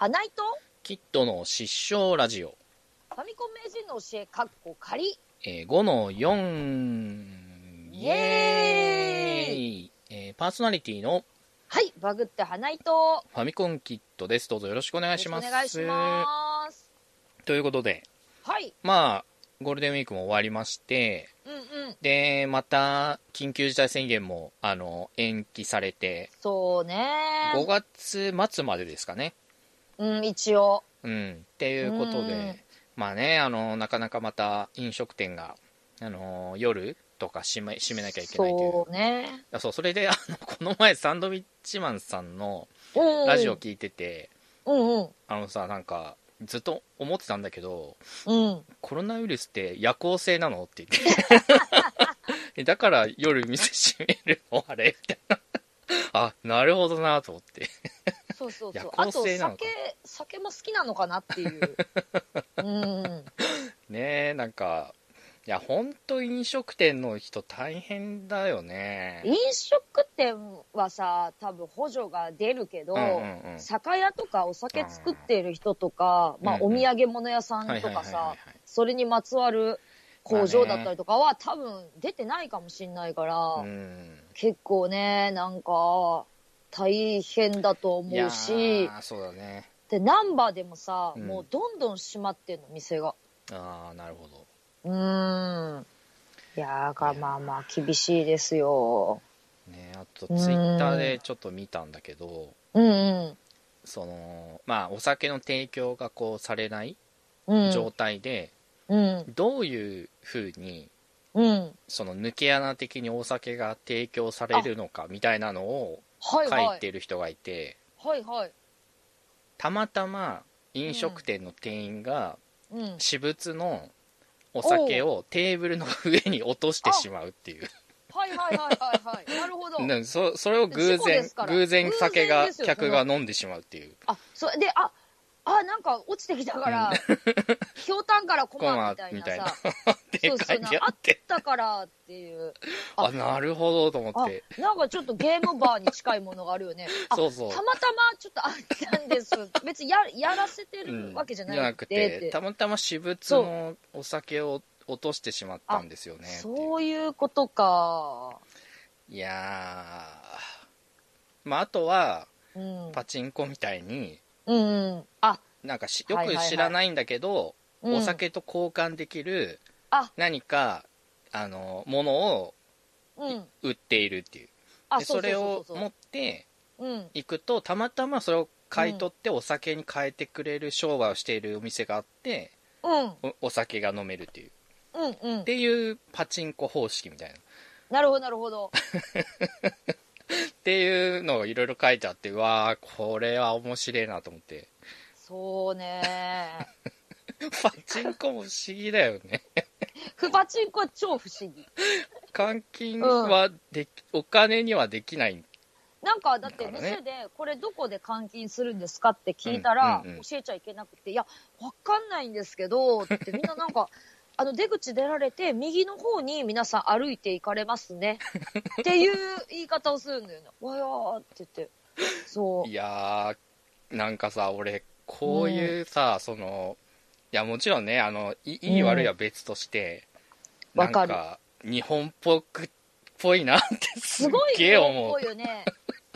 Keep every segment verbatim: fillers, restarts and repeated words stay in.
花井とキッドの失笑ラジオ、 ファミコン名人の教えかっこ仮、 えー、ごのよんイエーイ、えー、パーソナリティのはいバグって花井とファミコンキッドです。どうぞよろしくお願いします。 お願いします。 ということで、 はいまあゴールデンウィークも終わりまして、 うんうんでまた緊急事態宣言もあの延期されて、 そうねごがつ末までですかね。 うん一応うんっていうことで、まあね、あのなかなかまた飲食店があの夜とか閉め、閉めなきゃいけないという。 そうね。 そう、それであのこの前サンドウィッチマンさんのラジオ聞いてて、 うんうん、 あのさ、なんかずっと思ってたんだけど、 うん、 コロナウイルスって夜行性なのって言ってだから夜店閉めるのあれみたいなあ、なるほどなと思ってそうそうそう、 夜行性なのか。 あと酒酒も好きなのかなっていううんねえ、なんかいや本当飲食店の人大変だよね。 飲食店はさ多分補助が出るけど、 うんうんうん、 酒屋とかお酒作っている人とか、まあ、お土産物屋さんとかさそれにまつわる工場だったりとかは、多分出てないかもしんないから、うん、結構ねなんか大変だと思うし。 いやそうだね。 で難波でもさ、 うん、 もうどんどん閉まってんの店が。 ああなるほど。 うーん、いやーがまあまあ厳しいですよ。 ね、あとツイッターでちょっと見たんだけど、 うんうん、 そのまあお酒の提供がこうされない状態で、 うん、 どういう風に、 うん、 その抜け穴的にお酒が提供されるのかみたいなのを書いてる人がいて、 はいはいはい、 たまたま飲食店の店員が私物のお酒をテーブルの上に落としてしまうっていう。 はいはいはいはいはい。なるほど。 そ, それを偶然偶然酒が客が飲んでしまうっていう。 あ、それでああなんか落ちてきたから、ひょうたんからコマみたいなさ、そうそうなあったからっていう。 あ, あなるほどと思って。 なんかちょっとゲームバーに近いものがあるよね。 そうそう。 たまたまちょっとあったんです。別に や, やらせてるわけじゃない、うん、 じゃなくて、たまたま私物のお酒を落としてしまったんですよね。 そういうことか。 いやー、まああとは、うん、パチンコみたいに、 うんうん、あなんかしよく知らないんだけど、はいはいはい、お酒と交換できる何か、うん、あのものを、うん、売っているっていう。でそれを持って行くと、たまたまそれを買い取ってお酒に変えてくれる商売をしているお店があって、うん、お, お酒が飲めるっていう、うんうん、っていうパチンコ方式みたいな。 なるほどなるほどっていうのをいろいろ書いてあって、うわーこれは面白いなと思って。 そうねパチンコも不思議だよねパチンコは超不思議。 換金はでき、うん、お金にはできない。 なんかだって店でこれどこで換金するんですかって聞いたら、うんうんうん、教えちゃいけなくて、いやわかんないんですけどってみんななんかあの出口出られて右の方に皆さん歩いて行かれますねっていう言い方をするんだよね。わやーって言って。そう。 いやーなんかさ俺こういうさ、うん、そのいやもちろんねあのいい悪いは別として、うん、なんか日本っぽくっぽいなってすっげえ思う。 すごい日本っぽいよね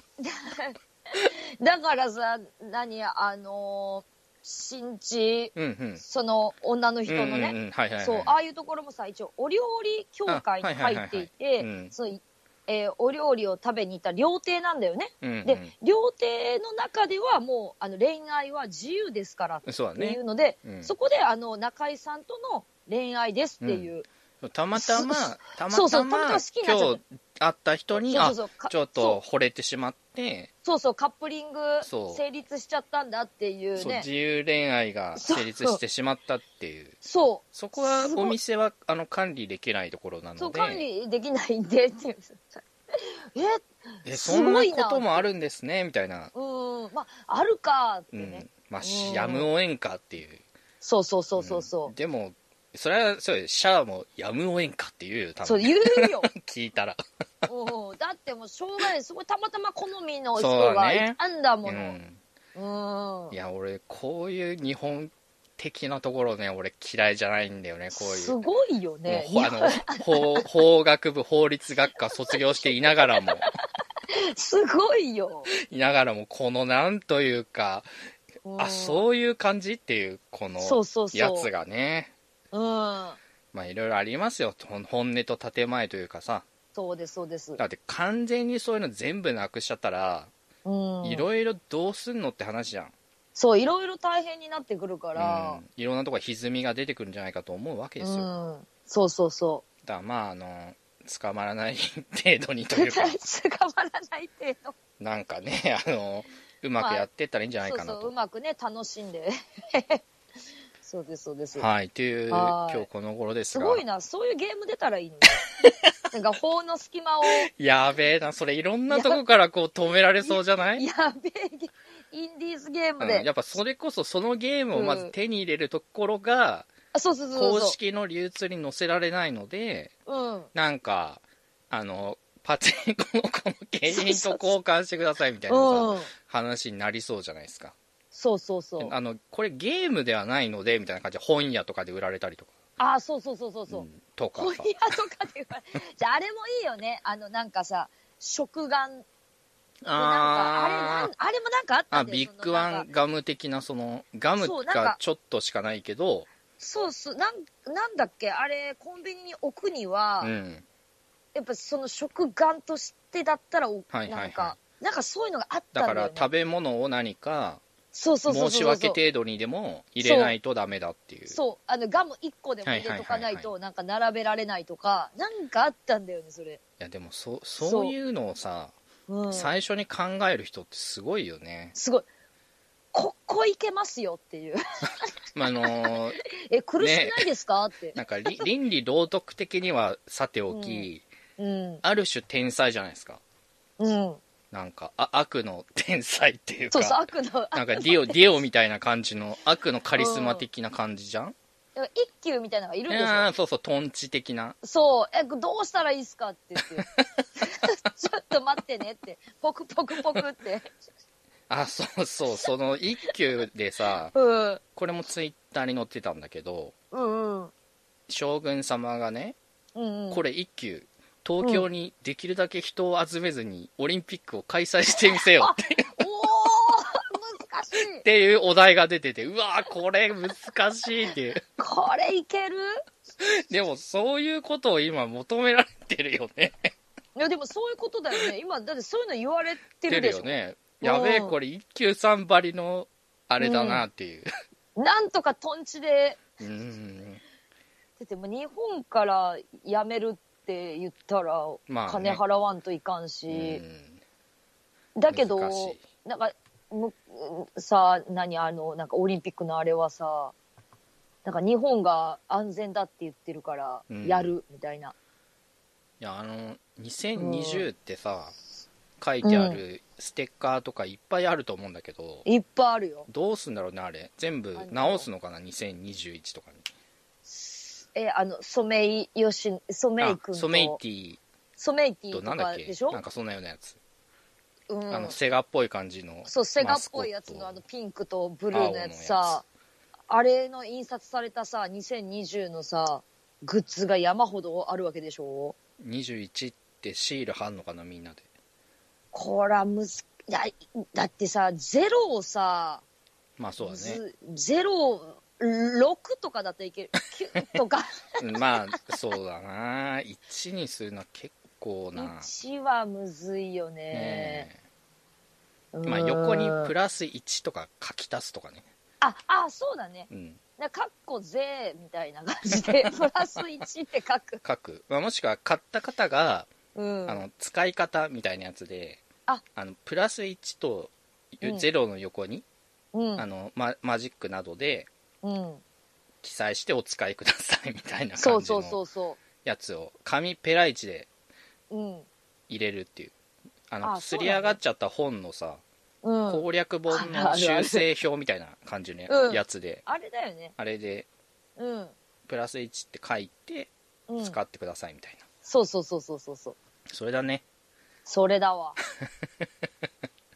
だからさ何あのー新地、うんうん、その女の人のね、そうああいうところもさ一応お料理協会に入っていて、えー、お料理を食べに行った料亭なんだよね、うんうん、で料亭の中ではもうあの恋愛は自由ですからっていうので そ,、ねうん、そこであの中井さんとの恋愛ですっていう、 うん、たまたまたまたま今日会った人にそうそうそうちょっと惚れてしまってそうそうカップリング成立しちゃったんだっていうね。 そう自由恋愛が成立してしまったっていうそうそこはお店はあの管理できないところなのでそう管理できないんでっていうええそんなこともあるんですねみたいな。 うんまああるかってね、うん、 まあやむをえんかっていう。 そうそうそうそうそう、 うん、でもそれはそうシャアもやむをえんかって言うよ多分。 そう言うよ聞いたらおだってもうしょうがないすごいたまたま好みの人がいたんだもの、ねうん、 うん。 いや、俺、こういう日本的なところね、俺嫌いじゃないんだよね、こういう。すごいよね。 あの、法、法学部、法律学科卒業していながらも。 すごいよ。 いながらも、このなんというか、うん、あ、そういう感じっていう、このやつがね。 そうそうそう。うん。まあ、いろいろありますよ。本音と建前というかさ。 そうです、そうです。 だって完全にそういうの全部なくしちゃったら、いろいろどうすんのって話じゃん。 そう、いろいろ大変になってくるから、 うん、いろんなところ歪みが出てくるんじゃないかと思うわけですよ。うん、 そうそうそう。 だからまあ、あの、捕まらない程度にというか。 捕まらない程度。 なんかね、あの、うまくやってったらいいんじゃないかなと。まあ、そうそうそう、うまくね、楽しんで。そうです、そうです。 はい、という、今日この頃ですが。 すごいな、そういうゲーム出たらいいのに。なんか法の隙間を。 やべえな、それいろんなとこからこう止められそうじゃない？ やべえ、インディーズゲームで、 うん。やっぱそれこそそのゲームをまず手に入れるところが、 うん、そうそうそうそう。 公式の流通に載せられないので、うん、なんか、あの、パチンコのこの景品と交換してくださいみたいなさ、うん、話になりそうじゃないですか。 そうそうそう。 あの、これゲームではないので、みたいな感じで本屋とかで売られたりとか。 ああ、そうそうそうそうそう、うん、 とか本屋とかで売られじゃああれもいいよね。あの、なんかさ、食玩。ああれなんあれもなんかあったんだよ。 あ、ビッグワンガム的な、その、ガムがちょっとしかないけど。 そうそう、なん、なんだっけ、あれ、コンビニに置くには、うん、やっぱその食玩としてだったら、はいはいはい、なんか、なんかそういうのがあったんだよね。 だから食べ物を何か、 そうそうそうそう申し訳程度にでも入れないとダメだっていう。 そう、そうあのガムいっこでも入れとかないとなんか並べられないとか、なんかあったんだよね、それ。いやでもそそういうのをさ、うん、最初に考える人ってすごいよね。 すごい。ここいけますよっていう。 まあ、あのー、 え、苦しくないですか、ね、って。 なんか倫理道徳的にはさておき、うんうん、ある種天才じゃないですか。うん。なんかあ悪の天才っていうか、 そうそう悪のなんかディオディオみたいな感じの悪のカリスマ的な感じじゃん。 うん、一級みたいなのがいるんでしょ。 そうそうトンチ的な。 そうえどうしたらいいっすかって言ってちょっと待ってねってポクポクポクってあそうそうその一級でさ、うん、これもツイッターに載ってたんだけど、うんうん、将軍様がね、うんうん、これ一級東京にできるだけ人を集めずにオリンピックを開催してみせよっていうおー難しいっていうお題が出てて、うわーこれ難しいっていうこれいけるでもそういうことを今求められてるよねいやでもそういうことだよね今だってそういうの言われてるでしょ。 出るよね。やべえこれ一級さん張りのあれだなっていう、 うん、なんとかトンチでうんだってもう日本から辞めるって言ったら金払わんといかんし、まあね、だけどなんかさ何あのなんかオリンピックのあれはさなんか日本が安全だって言ってるからやるみたいな、うん、 いやあのにせんにじゅうってさ、うん、書いてあるステッカーとかいっぱいあると思うんだけど、 いっぱいあるよ。 どうすんだろうねあれ全部直すのかなにせんにじゅういちとかに。 えあのソメイヨシソメイ君とソメイティソメイティとかでしょ。 なんかそんなようなやつ、うん、あのセガっぽい感じのそうセガっぽいやつのあのピンクとブルーのやつさ あ, あれの印刷されたさにせんにじゅうのさグッズが山ほどあるわけでしょ。 にじゅういちってシール貼んのかなみんなで。 こらむずだだってさゼロをさまあそうだねゼロろくとかだったらいけるきゅうとかまあそうだないちにするのは結構ないちはむずいよね。 ねまあ横にプラスいちとか書き足すとかね。 ああそうだね、うん、なかっこぜみたいな感じでプラスいちって書く書く、まあ、もしくは買った方が、うん、あの使い方みたいなやつでああのプラスいちとゼロの横に、うん、あのマ、マジックなどでうん、記載してお使いくださいみたいな感じのやつを紙ペライチで入れるっていう、あのすり上がっちゃった本のさ、うん、攻略本の修正表みたいな感じのやつで、 うん、あれだよねあれで、うん、プラスいちって書いて使ってくださいみたいな、うん、 そうそうそうそうそうそうそれだねそれだわ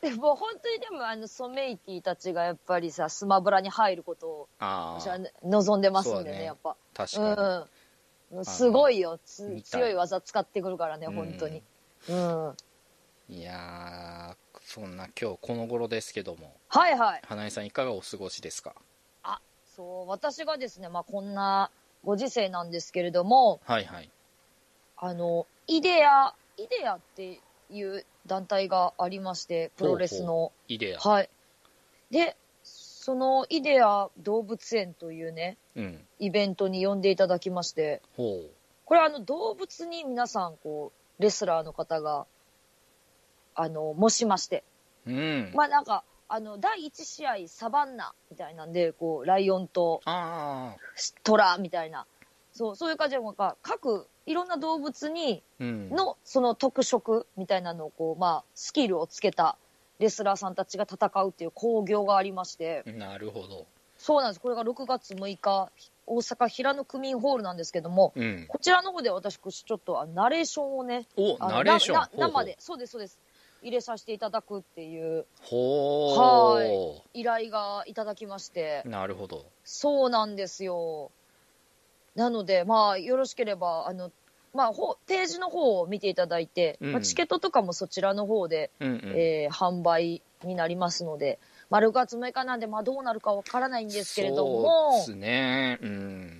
でも本当にでもあのソメイティたちがやっぱりさスマブラに入ることを私は望んでますんでね、ねやっぱ確かに、うん、すごいよ強い技使ってくるからね本当に、うん、 いやーそんな今日この頃ですけども、 はいはい、 花江さんいかがお過ごしですか？ あ、そう私がですね、まあこんなご時世なんですけれども、 はいはい、 あのイデアイデアっていう団体がありまして、プロレスの。ほうほう、 イデア。 はい。で、そのイデア動物園というね、うん、イベントに呼んでいただきまして、ほう、これあの動物に皆さんこう、レスラーの方が、あの、模しまして。うん。まあなんか、あの、だいいち試合サバンナみたいなんで、こう、ライオンとトラみたいな。そう、そういう感じで、各、いろんな動物に、の、うん、その特色みたいなのを、こう、まあ、スキルをつけたレスラーさんたちが戦うっていう興行がありまして。 なるほど。 そうなんです。これがろくがつむいか、大阪平野区民ホールなんですけども、うん、こちらの方で私、ちょっとナレーションをね、 お、ナレーションなな生で、そうです、そうです。入れさせていただくっていう、 ほー、 はい、依頼がいただきまして。 なるほど。 そうなんですよ。なので、まあ、よろしければ、あの、まあ、ページの方を見ていただいて、うん、まあ、チケットとかもそちらの方で、うんうん、えー、販売になりますので、まあ、ろくがつむいかなんで、まあ、どうなるかわからないんですけれども、 そうですね、うん。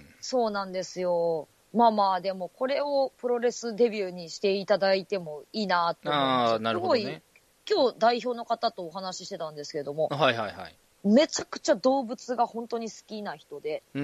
そうなんですよ。まあまあ、でも、これをプロレスデビューにしていただいてもいいなと思います。 あ、なるほどね。 今日代表の方とお話ししてたんですけれども、 はいはいはい。 めちゃくちゃ動物が本当に好きな人で、 うん、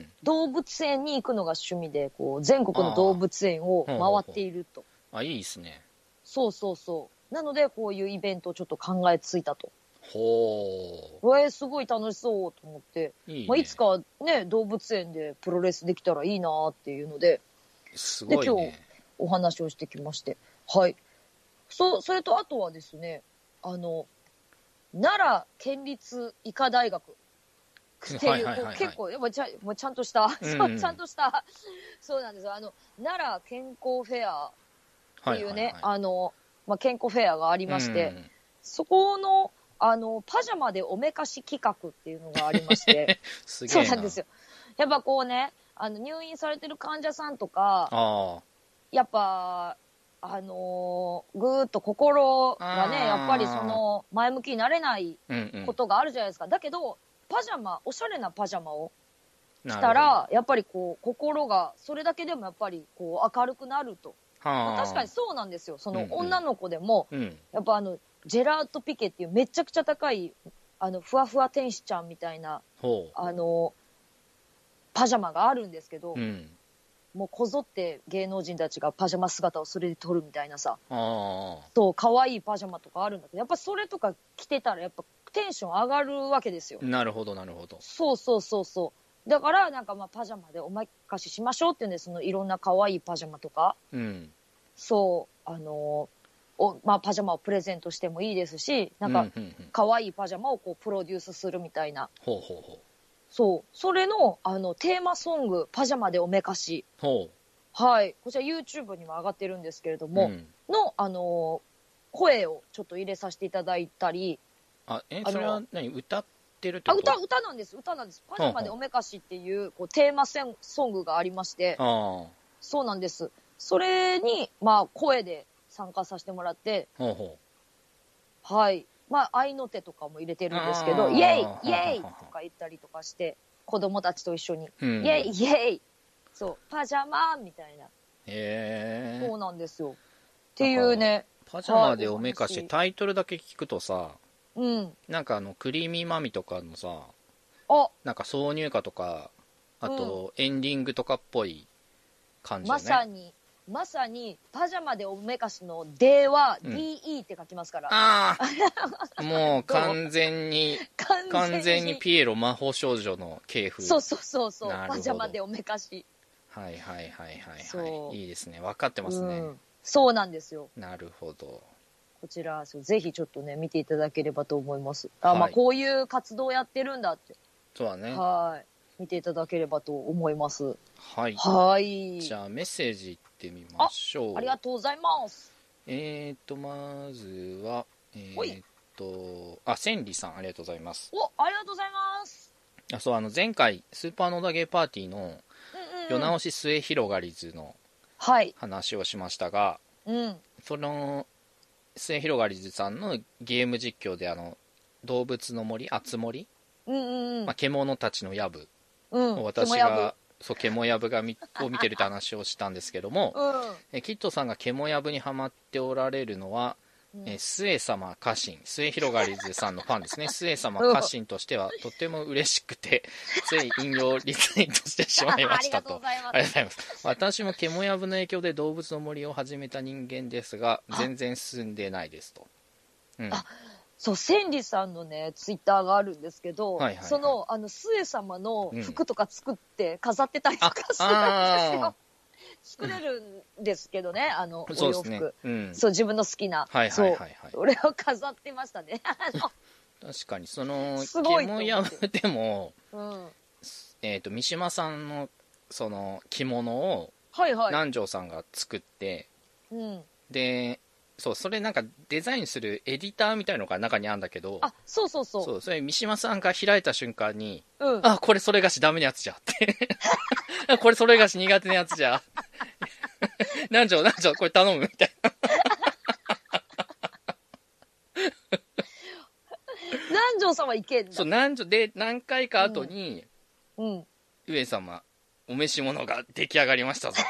動物園に行くのが趣味で、こう、全国の動物園を回っていると。 あ, あ、いいですね。 そうそうそう。なので、こういうイベントをちょっと考えついたと。 ほう。えー、すごい楽しそうと思って、いいね、まあ、いつかね、動物園でプロレスできたらいいなっていうので、 すごいね。 で、今日お話をしてきまして。はい。そ、それとあとはですね、あの、奈良県立医科大学っていう、はいはいはいはい、結構、やっぱちゃ、もうちゃんとした、うんうん、ちゃんとした、そうなんですよ。あの、奈良健康フェアっていうね、はいはいはい、あの、まあ、健康フェアがありまして、うん、そこの、あの、パジャマでおめかし企画っていうのがありまして、 すげえな。 そうなんですよ。やっぱこうね、あの、入院されてる患者さんとか、 あやっぱ、あのー、ぐーっと心がね、やっぱりその、前向きになれないことがあるじゃないですか。うんうん、だけど、パジャマ、おしゃれなパジャマを着たら、やっぱりこう、心が、それだけでもやっぱりこう、明るくなると。まあ、確かにそうなんですよ。その女の子でも、うんうん、やっぱあの、ジェラートピケっていうめちゃくちゃ高い、あの、ふわふわ天使ちゃんみたいな、あの、パジャマがあるんですけど、うん、もうこぞって芸能人たちがパジャマ姿をそれで撮るみたいなさ、そう、可愛いパジャマとかあるんだけど、やっぱそれとか着てたらやっぱテンション上がるわけですよ。 なるほど、なるほど。 そうそうそうそう。だから、なんかまあパジャマでおまかししましょうっていうんで、そのいろんな可愛いパジャマとか、うん、そう、あのお、まあパジャマをプレゼントしてもいいですし、なんか可愛いパジャマをこうプロデュースするみたいな。 ほうほうほう。 そう。それの、あの、テーマソング、パジャマでおめかし。 ほう。 はい。こちら YouTube にも上がってるんですけれども、うん、の、あの、声をちょっと入れさせていただいたり。 あ、え、それは何歌ってるってこと？ あ、歌、歌なんです。歌なんです。パジャマでおめかしっていう、こう、テーマソングがありまして。 ああ。 そうなんです。それに、まあ、声で参加させてもらって。 ほうほう。はい。まあ、愛の手とかも入れてるんですけど、イェイイェイとか言ったりとかして、子供たちと一緒に、うん、イェイイェイそう、パジャマみたいな。 へー。 そうなんですよ。っていうね。 パジャマでおめかし、タイトルだけ聞くとさ、 うん。 なんかあの、クリーミーマミとかのさ、 あ、 なんか挿入歌とか、あと、エンディングとかっぽい感じだね。 まさに。まさに、パジャマでおめかしの D は ディーイー って書きますから。うん、 ああもう完全に、完全にピエロ魔法少女の系譜。 そうそうそうそう。パジャマでおめかし。 はいはいはいはいはい。いいですね。分かってますね、うん。 そうなんですよ。 なるほど。 こちら、ぜひちょっとね、見ていただければと思います。あ、はい、まあこういう活動をやってるんだって。 そうだね。 はい。見ていただければと思います。 はい。 はい。 じゃあメッセージいってみましょう。 あ、ありがとうございます。 えーと、まずは、えーとあ千里さんありがとうございます。 おありがとうございます。 あそうあの前回スーパーノーダゲーパーティーの世直し末広がり図の話をしましたが、 はいうん、 その末広がり図さんのゲーム実況であの動物の森あつ森、 うんうんうんまあ、獣たちのやぶを私がそう獣やぶがみを見てるって話をしたんですけども、 うん、 えキッドさんが獣やぶにハマっておられるのは、うん、え末様家臣末広がりずさんのファンですね末様家臣としてはとても嬉しくてつい引用リツイートしてしまいましたとありがとうございます私も獣やぶの影響で動物の森を始めた人間ですが全然進んでないですと、 うん、あそう千里さんのねツイッターがあるんですけど、はいはいはい、そのあの末様の服とか作って飾ってたりとかするんですよ、うん作れるんですけどね、あの、お洋服。そうですね。うん、そう、自分の好きな。 はいはいはい、はい。 それを飾ってましたね。 確かに、その、獣やぶでも、 うん、 えっ、ー、と、三島さんの、その、着物を、 はいはい。 南條さんが作って、 うん、 で、そう、それなんかデザインするエディターみたいのが中にあるんだけど、 あ、そうそうそう。 そう、それ三島さんが開いた瞬間に、 うん、 あ、これそれがしダメなやつじゃって。これそれがし苦手なやつじゃ。南條、南條、これ頼むみたいな。 南條さんはいけんだ。 そう、南條で何回か後に、 うんうん、 上様、お召し物が出来上がりましたぞ、つって。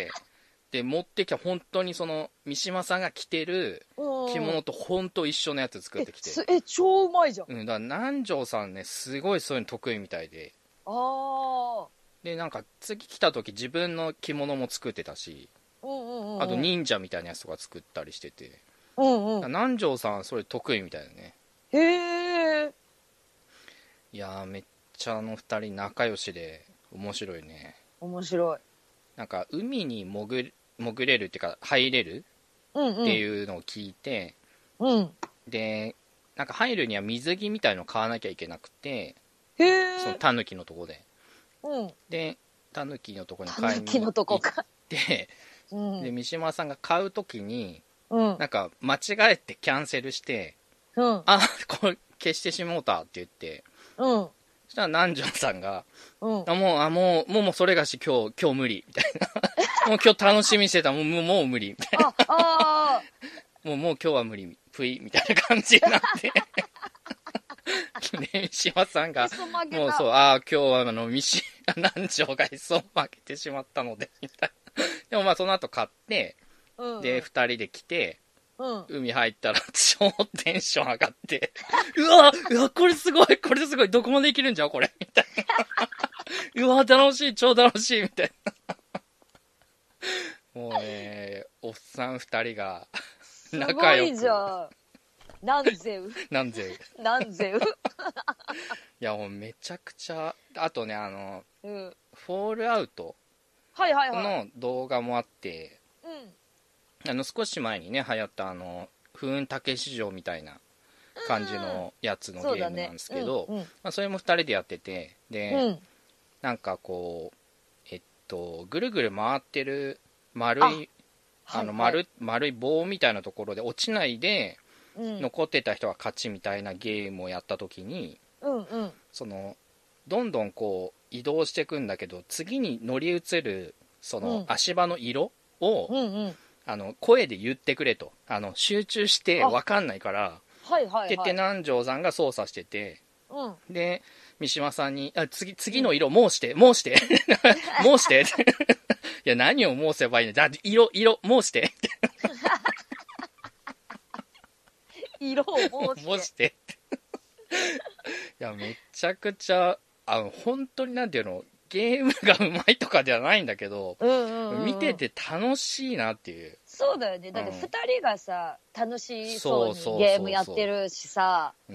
で、持ってきた本当にその、三島さんが着てる着物と本当一緒のやつ作ってきて。 え、え超うまいじゃん。 うん、だから南條さんね、すごいそういうの得意みたいで。 ああ。 で、なんか次来た時自分の着物も作ってたし、 うんうんうん、 あと忍者みたいなやつとか作ったりしてて、 うんうん、 南條さんそれ得意みたいだね。 へえ。 いやーめっちゃあの二人仲良しで面白いね。 面白い。 なんか海に潜潜れるっていうか入れる、 うんうん、 っていうのを聞いて、 うん、 でなんか入るには水着みたいの買わなきゃいけなくて、 へえ。 そのタヌキのとこで、 うん、 でタヌキのとこに買いに行ってうん、 で三島さんが買うときに、 うん、 なんか間違えてキャンセルして、 うん、 あこれ消してしもうたって言って、 うん、 そしたら南條さんが、 うん、 あもうあもうもうもうそれがし今日今日無理みたいなもう今日楽しみにしてたもうもう無理みたいなああもうもう今日は無理ぷいみたいな感じになってで三島さんがもうそうああ今日はあの三島南條がへそを負けてしまったのでみたいなでもまあその後買って、うんうん、でふたりで来て、うん、海入ったら超テンション上がってうわうわこれすごいこれすごいどこまでいけるんじゃこれみたいなうわ楽しい超楽しいみたいなもうねおっさんふたりが仲良くすごいじゃんなんぜうなんぜうなんぜういやもうめちゃくちゃあとねあの、 うん、 フォールアウトの動画もあって、 はいはいはい、 あの少し前にね流行ったあの風雲竹市場みたいな感じのやつのゲームなんですけど、うんうんまあ、それもふたりでやっててで、うん、なんかこうえっとぐるぐる回ってる丸いあの 丸,、はいはい、丸い棒みたいなところで落ちないで、うん、残ってた人が勝ちみたいなゲームをやった時に、 うんうん、 そのどんどんこう移動していくんだけど次に乗り移るその足場の色を、 うんうんうんあの声で言ってくれとあの集中して分かんないから、 はいはいはい、 って言って南條さんが操作してて、 うん、 で三島さんにあ 次, 次の色申して申して申していや何を申せばいいのだ色色申して色を申して申していやめちゃくちゃあの本当になんていうのゲームがうまいとかではないんだけど、 うんうんうんうん、 見てて楽しいなっていう。 そうだよねだってふたりがさ、うん、楽しそうにゲームやってるしさ、 うん、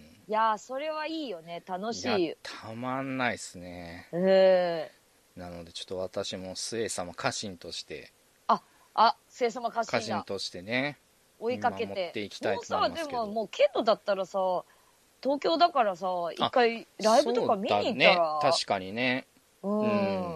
いやそれはいいよね楽しい。 いやたまんないっすね、 えー、なのでちょっと私も末様家臣としてああ末様家臣だ家臣としてね追いかけて持っていきたいと思いますけどもうさでももうケントだったらさ東京だからさ一回ライブとか見に行ったら、ね、 確かにねうん、うん、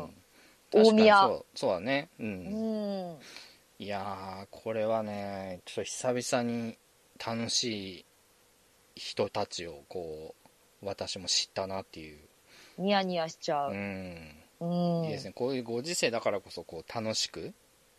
大宮そうそうだねうん、 うん、 いやーこれはねちょっと久々に楽しい人たちをこう私も知ったなっていう。 ニヤニヤしちゃう。うん、うん、いいですね。こういうご時世だからこそこう楽しく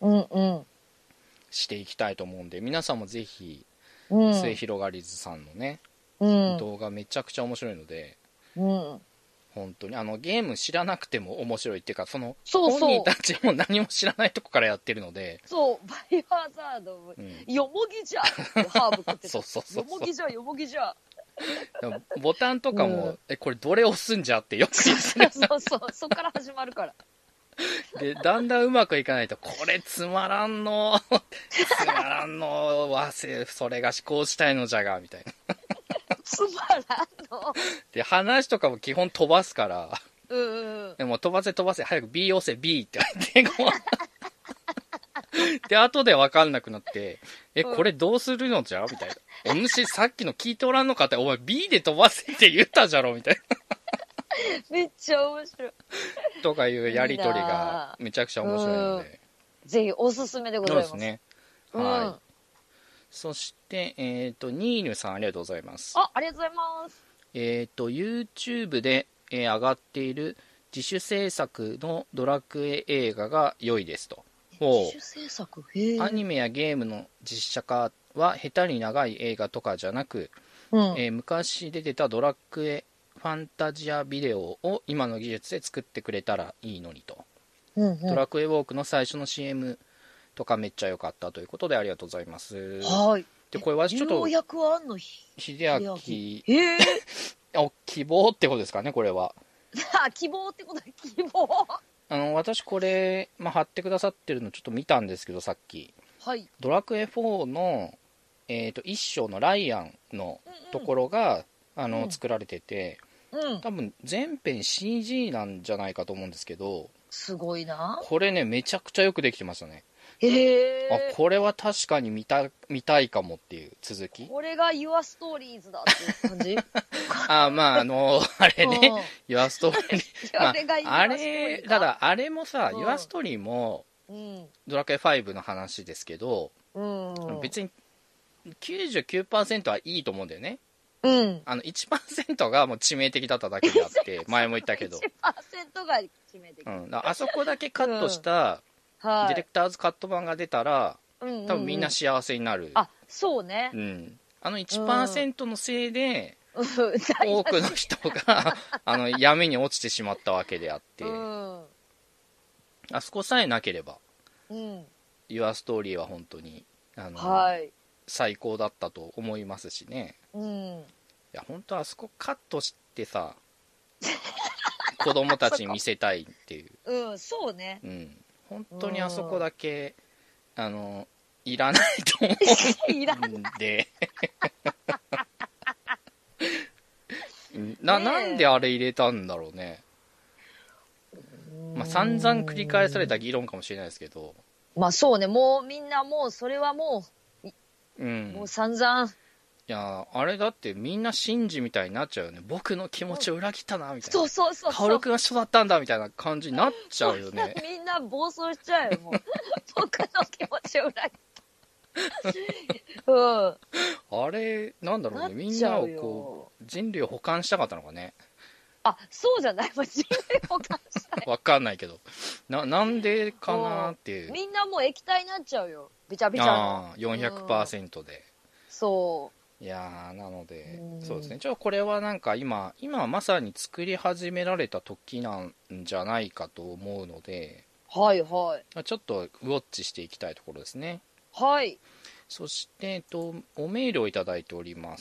していきたいと思うんで、皆さんもぜひ、うん、末広がりずさんのね、うん、動画めちゃくちゃ面白いので、うん、本当にあのゲーム知らなくても面白いっていうか、そのそうそう本人たちも何も知らないとこからやってるので、 そうバイオハザードも、うん、よもぎじゃハーブ食ってたそうそうそうそうよもぎじゃよもぎじゃボタンとかも、うん、えこれどれ押すんじゃってよく言ってるそうそうそっから始まるからでだんだんうまくいかないと、これつまらんのつまらんのわせそれが思考したいのじゃがみたいなつまらんので話とかも基本飛ばすから、 うんうんうん、 でも飛ばせ飛ばせ早く B 押せ B って言ってで後で分かんなくなって、えこれどうするのじゃみたいな、お主さっきの聞いておらんのかって、お前 B で飛ばせって言ったじゃろみたいなめっちゃ面白いとかいうやりとりがめちゃくちゃ面白いので、 ぜひおすすめでございます。そうですね、 はい、うん、そしてえっ、ー、とニーヌさんありがとうございます。 あありがとうございます。 えっ、ー、と YouTube で、えー、上がっている自主制作のドラクエ映画が良いですと。 自主制作へアニメやゲームの実写化は下手に長い映画とかじゃなく、うん、えー、昔出てたドラクエファンタジアビデオを今の技術で作ってくれたらいいのにと、うんうん、ドラクエウォークの最初の シーエム とかめっちゃ良かったということでありがとうございます。 はい。 でこれはちょっとようやくあんの秀明お希望ってことですかね、これは希望ってことは希望あの私これ、まあ、貼ってくださってるのちょっと見たんですけど、さっき、 はい、 ドラクエフォーの、えー、と一章のライアンのところが、うんうん、あの作られてて、うん、多分全編 シージー なんじゃないかと思うんですけど、 すごいな。 これねめちゃくちゃよくできてましたね。 へあこれは確かに見た見たいかもっていう続き。 これが Your Stories だっていう感じあまああのあれね Your Stories まあ、あれただあれもさ、うん、Your Story も、うん、ドラクエファイブの話ですけど、うん、別に きゅうじゅうきゅうパーセント はいいと思うんだよね。うん、あの いちパーセント がもう致命的だっただけであって前も言ったけど いちパーセント が致命的、うん、あそこだけカットした、うんはい、ディレクターズカット版が出たら、うんうんうん、多分みんな幸せになる。 あそうね、 うん、あの いちパーセント のせいで、うん、多くの人があの闇に落ちてしまったわけであって、うん、あそこさえなければ、うん、Your Story は本当にあの、はい、最高だったと思いますしね、うん、いや本当あそこカットしてさ子供たちに見せたいっていううんそうね、 うん、本当にあそこだけ、うん、あのいらないと思うんでな, なんであれ入れたんだろうね。まあ散々繰り返された議論かもしれないですけど、 まあそうね、もうみんなもうそれはもう、うん、もう散々。 いやあれだってみんなシンジみたいになっちゃうよね。僕の気持ちを裏切ったなみたいな、 そうそうそうそう、 薫君が人だったんだみたいな感じになっちゃうよねみんな暴走しちゃうよもう僕の気持ちを裏切った、うん、 あれなんだろうね、みんなをこう人類を補完したかったのかね。 あそうじゃない、人類補完したいわかんないけど な, なんでかなっていう。 みんなもう液体になっちゃうよ、びちゃびちゃの。 あ よんひゃくパーセント で、うん、 そういやなので、うん、そうですね、ちょっとこれはなんか今今まさに作り始められた時なんじゃないかと思うので、 はいはい、 ちょっとウォッチしていきたいところですね。 はい。 そして、えっと、おメールをいただいております。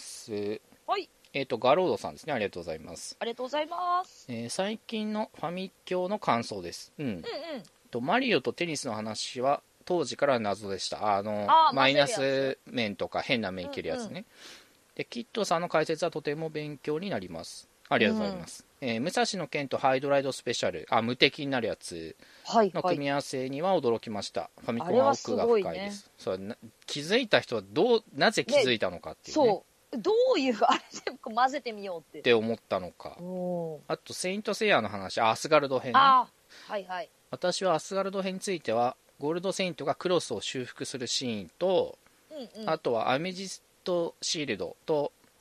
はい。 えっとガロードさんですね、ありがとうございます。 ありがとうございます。 えー、最近のファミ教の感想です。うん。うんうん。とマリオとテニスの話は当時から謎でした。あのあマイナス面とか変な面いけるやつね、うんうん、でキッドさんの解説はとても勉強になります。ありがとうございます、うんえー、武蔵の剣とハイドライドスペシャル、あ無敵になるやつの組み合わせには驚きました、はいはい、ファミコンは奥が深いです。そうな気づいた人はどうなぜ気づいたのかっていうね、 そうどういうあれで混ぜてみようってって思ったのか。あとセイントセイヤの話、アスガルド編、ね、 あはいはい。 私はアスガルド編についてはゴールドセイントがクロスを修復するシーンと、うんうん、あとはアメジストシールドと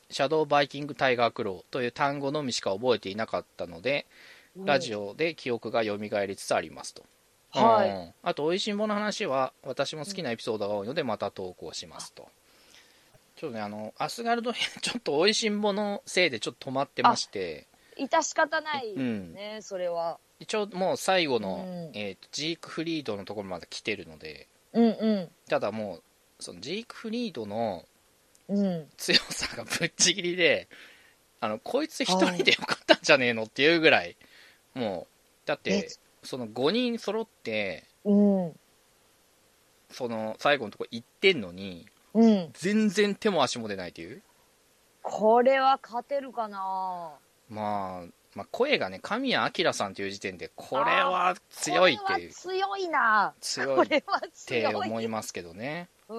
シャドーバイキングタイガークローという単語のみしか覚えていなかったので、ラジオで記憶が蘇りつつありますと。はい、うん、あとおいしんぼの話は私も好きなエピソードが多いのでまた投稿しますと。ちょっとね、あのアスガルド編ちょっとおいしんぼのせいでちょっと止まってまして、 致し方ないね、うん、それは一応もう最後の、うん、えーと、ジークフリードのところまで来てるので、 うんうん、 ただもうそのジークフリードの強さがぶっちぎりで、あのこいつ一人でよかったんじゃねえのっていうぐらい、もうだってそのごにん揃って、うん、その最後のとこ行ってんのに、うん、全然手も足も出ないという。 これは勝てるかな。 まあまあ、声がね神谷明さんという時点でこれは強いっていう、 強いな、 強いって思いますけどね。うん、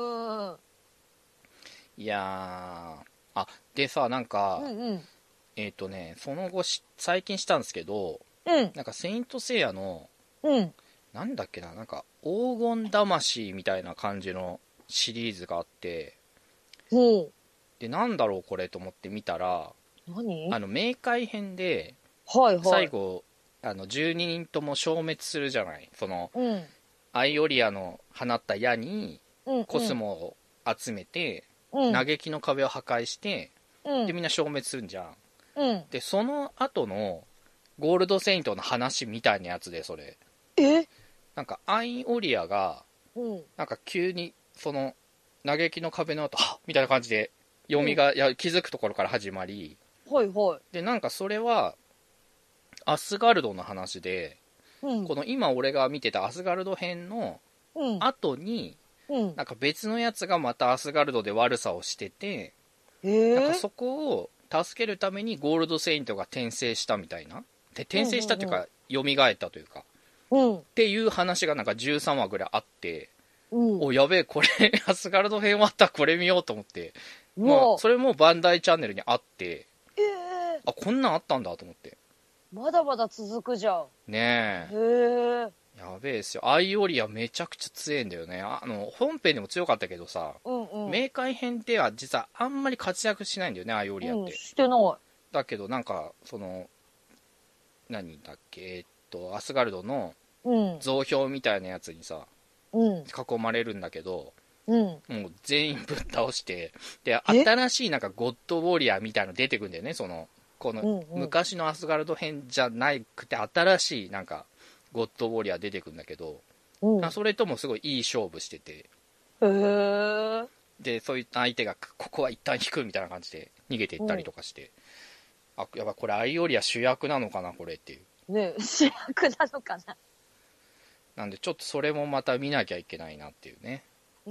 いやー、あでさ、なんか、うんうん、えっ、ー、とねその後し最近したんですけど、うん、なんかセイントセイヤの、うん、なんだっけな、なんか黄金魂みたいな感じのシリーズがあって、うん、でなんだろうこれと思って見たら、 何、 あの冥界編で、 はいはい、 最後あのじゅうににんとも消滅するじゃない。その、うん、アイオリアの放った矢にコスモを集めて、うん、嘆きの壁を破壊して、うん、でみんな消滅するんじゃん、うん、でその後のゴールドセイントの話みたいなやつで、それえなんかアイオリアが、うん、なんか急にその嘆きの壁の後はっみたいな感じで読みが、うん、いや気づくところから始まり、 はいはい、 でなんかそれはアスガルドの話で、うん、この今俺が見てたアスガルド編の後に、うん、なんか別のやつがまたアスガルドで悪さをしてて、えー、なんかそこを助けるためにゴールドセイントが転生したみたいな、で転生したっていうか、うんうんうん、蘇ったというか、うん、っていう話がなんかじゅうさんわぐらいあって、うん、おやべえこれアスガルド編終わったらこれ見ようと思って、まあ、それもバンダイチャンネルにあって、えー、あこんなんあったんだと思って。 まだまだ続くじゃんねえ。へえ。やべえですよ。アイオリアめちゃくちゃ強いんだよね。あの本編でも強かったけどさ、うんうん、冥界編では実はあんまり活躍しないんだよね、アイオリアって、うん、 してない。 だけどなんかその何だっけ、えー、っとアスガルドの増票みたいなやつにさ、うん、囲まれるんだけど、うん、もう全員ぶっ倒して、で新しいなんかゴッドウォリアーみたいなの出てくるんだよね。そのこの昔のアスガルド編じゃなくて新しいなんかゴッドウォリアー出てくるんだけど、うん、それともすごいいい勝負してて、へー、でそういった相手がここは一旦引くみたいな感じで逃げていったりとかして、うん、あやっぱこれアイオリア主役なのかなこれっていうね、主役なのかな。 なんでちょっとそれもまた見なきゃいけないなっていうね、うん、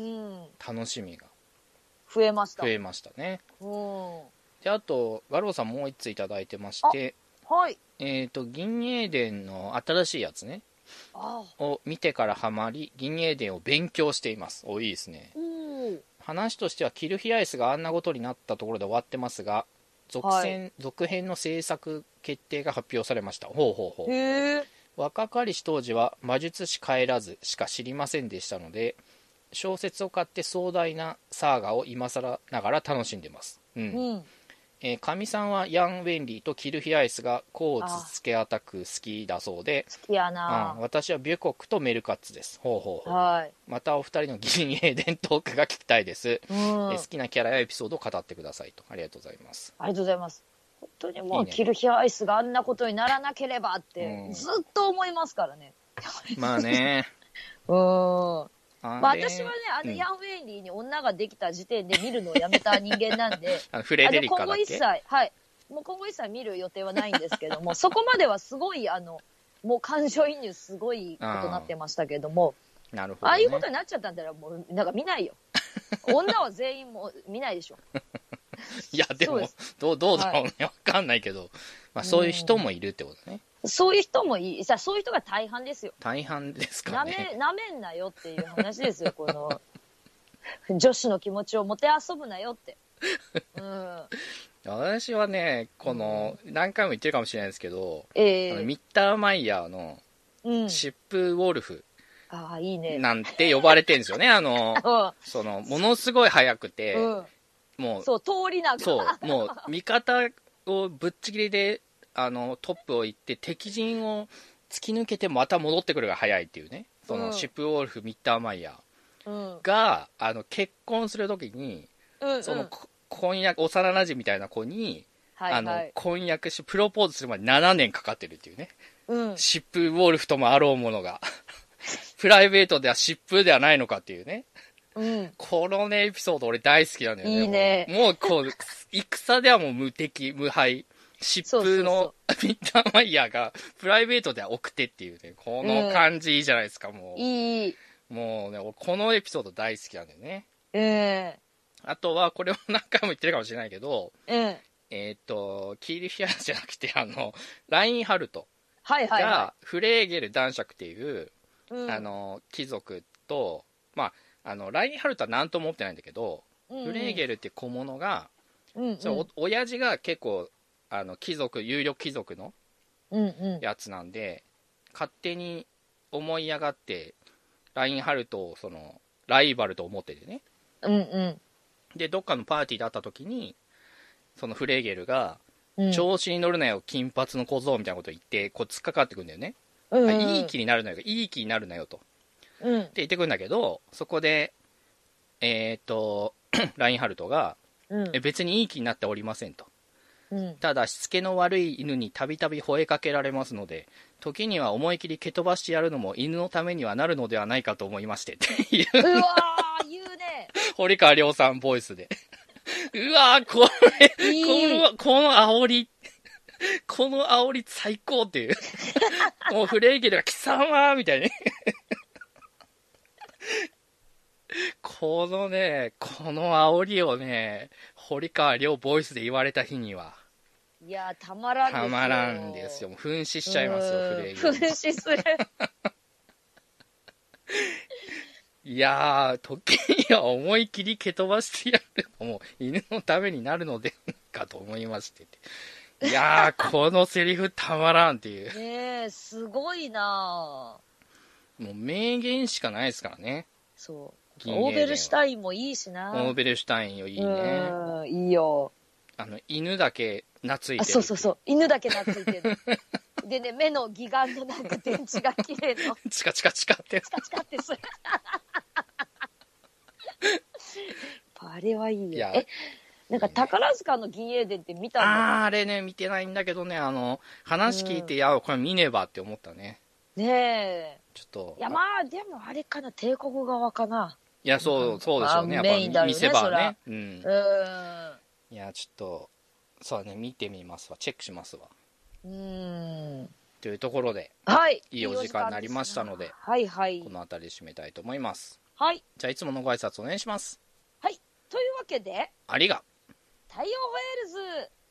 楽しみが増えました増えましたね。うんであとガローさんもう一ついただいてまして、 はい、 えっと銀英伝の新しいやつねを見てからハマり、銀英伝を勉強しています。おいいですね。話としてはキルヒアイスがあんなことになったところで終わってますが、続編、はい、続編の制作決定が発表されました。ほうほうほう。へー。若かりし当時は魔術師帰らずしか知りませんでしたので、小説を買って壮大なサーガを今更ながら楽しんでます。うん、うんえー、かみさんはヤン・ウェンリーとキルヒアイスがコーツスケアタク好きだそうで、 好きやな、 うん、私はビュコクとメルカッツです。ほうほうほう、はい、またお二人の銀英伝トークが聞きたいです、うんえー、好きなキャラやエピソードを語ってくださいと。ありがとうございます。 ありがとうございます。本当にもういい、ね、キルヒアイスがあんなことにならなければってずっと思いますからね、 うん、まあねうんまあ、私はね、あの、ヤン・ウェイリーに女ができた時点で見るのをやめた人間なんで、 あのフレデリカだっけ？ 今後一切、はい。もう今後一切見る予定はないんですけども、そこまではすごい、あの、もう感情移入すごいことになってましたけども、 あ, なるほどね、 ああいうことになっちゃったんだら、もう、なんか見ないよ。女は全員もう見ないでしょ。 いや、でも、どう、どうだろうね。わ、はい、かんないけど、まあ、そういう人もいるってことね。 そういう人もいい。さ、そういう人が大半ですよ。 大半ですかね。 なめ、なめんなよっていう話ですよ、この、女子の気持ちをもてあそぶなよって。うん。 私はね、この、うん、何回も言ってるかもしれないですけど、えー、あのミッターマイヤーの、シップウォルフ。 うん、ああ、いいね。 なんて呼ばれてるんですよね。あの、うん、その、ものすごい速くて、うんもうそう通りながらそうもう味方をぶっちぎりであのトップを行って敵陣を突き抜けてまた戻ってくるが早いっていうね、そのシップウォルフ・ミッターマイヤーが、うん、あの結婚するときに、うんうん、その婚約幼馴染みたいな子に、はいはい、あの婚約しプロポーズするまでななねんかかってるっていうね、うん、シップウォルフともあろうものがプライベートでは疾風ではないのかっていうね、うん、このねエピソード俺大好きなんだよね。 いいね。 もう、もうこう戦ではもう無敵無敗、疾風のミッターマイヤーがプライベートでは奥手っていうね、この感じいいじゃないですか、うん、もういい、 もうねこのエピソード大好きなんだよね。 えー、あとはこれも何回も言ってるかもしれないけど、 うん、 えっ、ー、とキーリフィアじゃなくてあのラインハルトはいはいはい、 がフレーゲル男爵っていう、うん、あの貴族と、まあ、あのラインハルトは何とも思ってないんだけど、うんうん、フレーゲルって小物が、うんうん、お親父が結構あの貴族有力貴族のやつなんで、うんうん、勝手に思い上がってラインハルトをそのライバルと思っててね、 うんうん、 でどっかのパーティーで会った時にそのフレーゲルがうん、調子に乗るなよ金髪の小僧みたいなこと言ってこう突っかかってくるんだよね、うんうん、いい気になるなよいい気になるなよと、うん、って言ってくるんだけど、そこでえっ、ー、とラインハルトが、うん、え別にいい気になっておりませんと、うん、ただしつけの悪い犬にたびたび吠えかけられますので時には思い切り蹴飛ばしてやるのも犬のためにはなるのではないかと思いましてっていううわー言うね堀川亮さんボイスでうわーこれいいこのこの煽りこの煽り最高っていうもうフレーゲルが貴様みたいにこのねこの煽りをね堀川亮ボイスで言われた日にはいやたまらんですよたまらんですよ。もう噴死しちゃいますよフレーゲル噴死するいやー時には思い切り蹴飛ばしてやるのも犬のためになるのでかと思いましていやーこのセリフたまらんっていうねえすごいなもう名言しかないですからね。 そうオーベルシュタインもいいしな。 オーベルシュタインよいいね。 うんいいよ。 あの犬だけ懐いてる。 あそうそうそう犬だけ懐いてるでね目の義眼のなんか電池が綺麗のチカチカチカってチカチカってするあれはいいよ。いやえなんか宝塚の銀英伝って見たの？ あああれね見てないんだけどねあの話聞いて、うん、いやこれ見ねばって思ったね。 ねえちょっといやまあでもあれかな帝国側かな。 いやそうそうでしょうね、 まあ、やっぱ見せ場ね。うん。 うんいやちょっとそうね見てみますわチェックしますわ。 うんというところで、 はい、 いいお時間になりましたので、 はいはい、 この辺りで締めたいと思います。 はい。 じゃあいつものご挨拶お願いします。 はい。というわけで、 ありが太陽ホエールズ